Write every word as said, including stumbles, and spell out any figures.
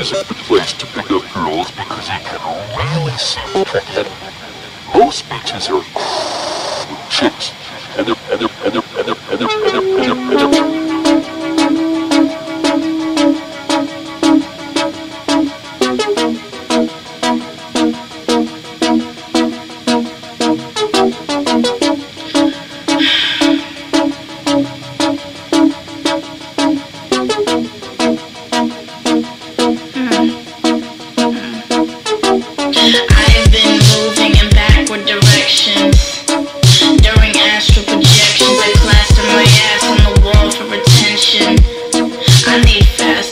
is a good place to pick up girls because you can really see them. Most beaches are chicks, and they're and they're and they're and they're and they're and they're and they're and they're I've been moving in backward directions during astral projections. I plaster my ass on the wall for attention. I need fast